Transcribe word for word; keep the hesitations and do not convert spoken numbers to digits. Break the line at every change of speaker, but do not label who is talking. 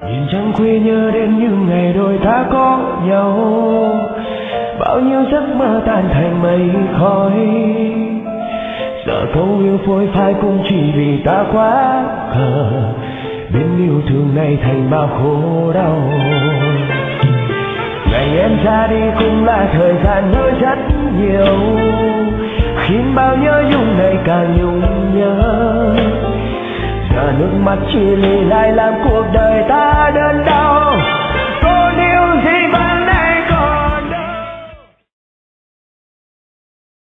Nhìn trăng khuya nhớ đến những ngày đôi ta có nhau, bao nhiêu giấc mơ tan thành mây khói. Giờ câu yêu phôi phai cũng chỉ vì ta quá khờ, biến yêu thương này thành bao khổ đau. Ngày em ra đi cũng là thời gian nhớ rất nhiều, khiến bao nhớ nhung này càng nhung nhớ. Giờ nước mắt chia ly lại làm cuộc đời ta đớn đau. Còn yêu gì mà